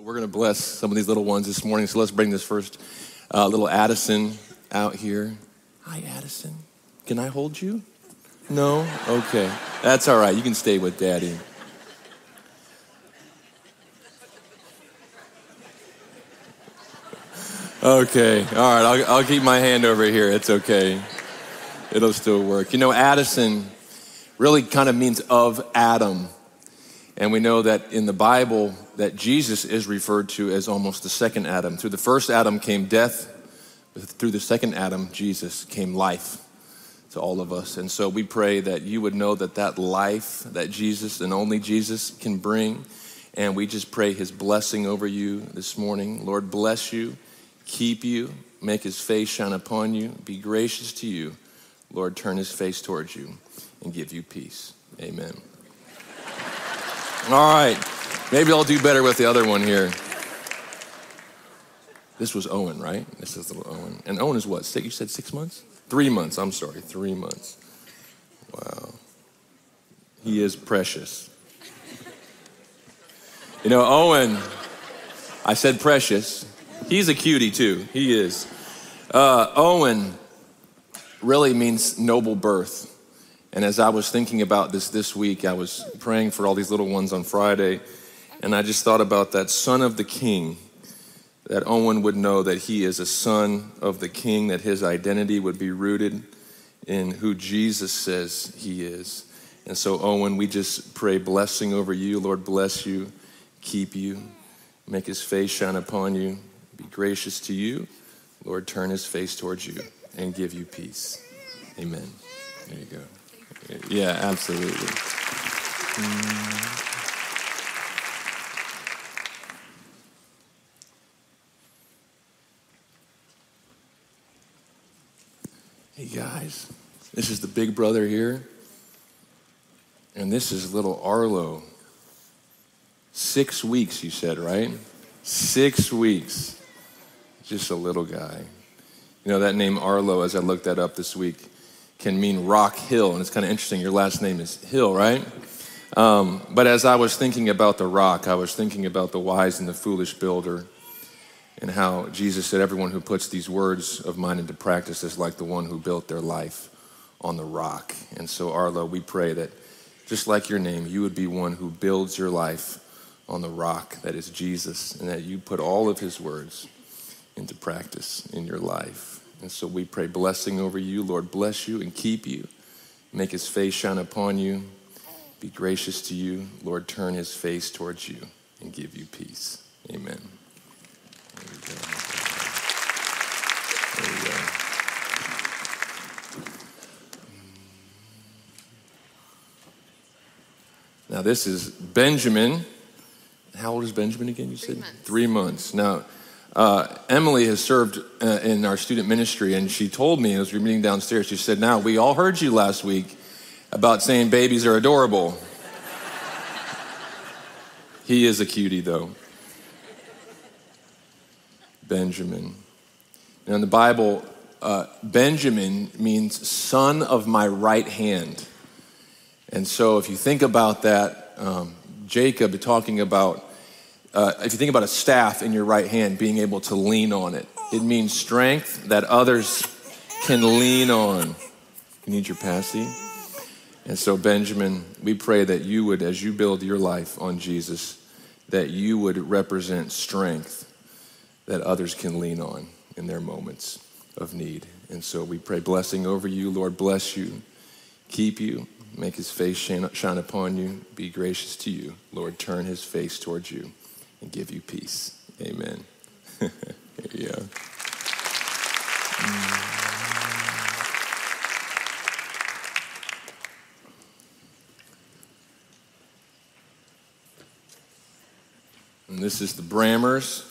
We're going to bless some of these little ones this morning. So let's bring this first little Addison out here. Hi, Addison. Can I hold you? No? Okay. That's all right. You can stay with Daddy. Okay. All right. I'll keep my hand over here. It's okay. It'll still work. You know, Addison really kind of means of Adam. And we know that in the Bible that Jesus is referred to as almost the second Adam. Through the first Adam came death. Through the second Adam, Jesus, came life to all of us. And so we pray that you would know that that life that Jesus and only Jesus can bring. And we just pray his blessing over you this morning. Lord, bless you, keep you, make his face shine upon you, be gracious to you. Lord, turn his face towards you and give you peace. Amen. All right, maybe I'll do better with the other one here. This was Owen, right? This is little Owen. And Owen is what, you said 6 months? 3 months, I'm sorry, 3 months. Wow. He is precious. You know, Owen, I said precious. He's a cutie too, he is. Owen really means noble birth. And as I was thinking about this week, I was praying for all these little ones on Friday, and I just thought about that son of the king, that Owen would know that he is a son of the king, that his identity would be rooted in who Jesus says he is. And so, Owen, we just pray blessing over you. Lord, bless you, keep you, make his face shine upon you, be gracious to you. Lord, turn his face towards you and give you peace. Amen. There you go. Yeah, absolutely. Hey guys, this is the big brother here, and this is little Arlo. 6 weeks, you said, right? 6 weeks. Just a little guy. You know, that name Arlo, as I looked that up this week, can mean rock hill, and it's kind of interesting. Your last name is Hill, right? But as I was thinking about the rock, I was thinking about the wise and the foolish builder, and how Jesus said, everyone who puts these words of mine into practice is like the one who built their life on the rock. And so, Arlo, we pray that just like your name, you would be one who builds your life on the rock that is Jesus, and that you put all of his words into practice in your life. And so we pray blessing over you. Lord, bless you and keep you. Make his face shine upon you. Be gracious to you. Lord, turn his face towards you and give you peace. Amen. There we go. There we go. Now this is Benjamin. How old is Benjamin again, you said? 3 months. Now, Emily has served in our student ministry, and she told me as we were meeting downstairs, she said, now, we all heard you last week about saying babies are adorable. He is a cutie, though. Benjamin. Now, in the Bible, Benjamin means son of my right hand. And so if you think about that, Jacob talking about, if you think about a staff in your right hand, being able to lean on it, it means strength that others can lean on. You need your passy? And so, Benjamin, we pray that you would, as you build your life on Jesus, that you would represent strength that others can lean on in their moments of need. And so we pray blessing over you. Lord, bless you, keep you, make his face shine upon you, be gracious to you. Lord, turn his face towards you and give you peace. Amen. There you go. And this is the Brammers.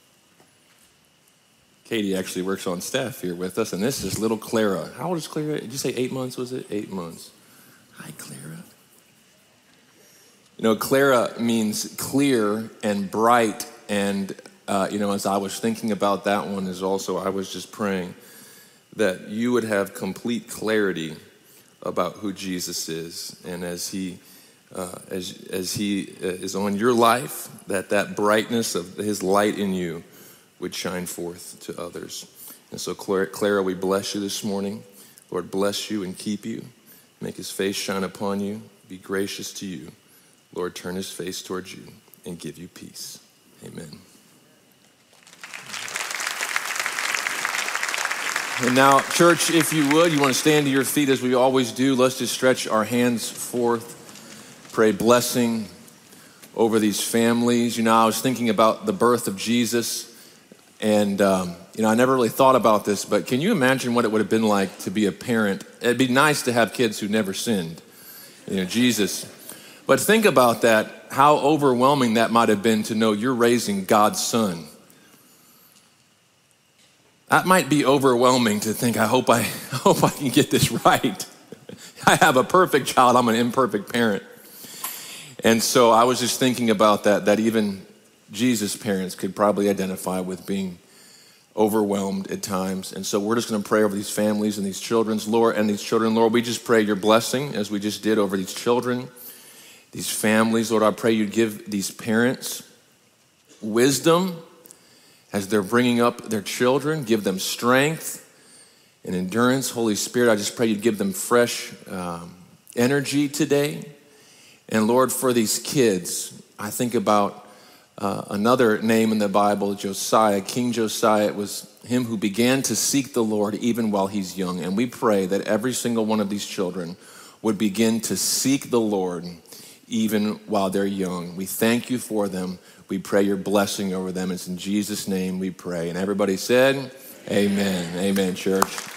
Katie actually works on staff here with us. And this is little Clara. How old is Clara? Did you say 8 months, was it? 8 months. Hi, Clara. You know, Clara means clear and bright. And, as I was thinking about that one I was just praying that you would have complete clarity about who Jesus is. And as he as he is on your life, that brightness of his light in you would shine forth to others. And so, Clara, we bless you this morning. Lord, bless you and keep you. Make his face shine upon you. Be gracious to you. Lord, turn his face towards you and give you peace. Amen. And now, church, if you would, you want to stand to your feet as we always do. Let's just stretch our hands forth. Pray blessing over these families. You know, I was thinking about the birth of Jesus, and I never really thought about this, but can you imagine what it would have been like to be a parent? It'd be nice to have kids who never sinned, Jesus. But think about that, how overwhelming that might have been to know you're raising God's son. That might be overwhelming to think, I hope I can get this right. I have a perfect child, I'm an imperfect parent. And so I was just thinking about that even Jesus' parents could probably identify with being overwhelmed at times. And so we're just going to pray over these families and these children, Lord, Lord, we just pray your blessing as we just did over these children, these families. Lord, I pray you'd give these parents wisdom as they're bringing up their children, give them strength and endurance. Holy Spirit, I just pray you'd give them fresh energy today. And Lord, for these kids, I think about another name in the Bible, Josiah. King Josiah, it was him who began to seek the Lord even while he's young. And we pray that every single one of these children would begin to seek the Lord even while they're young. We thank you for them. We pray your blessing over them. It's in Jesus' name we pray. And everybody said, amen. Amen, church.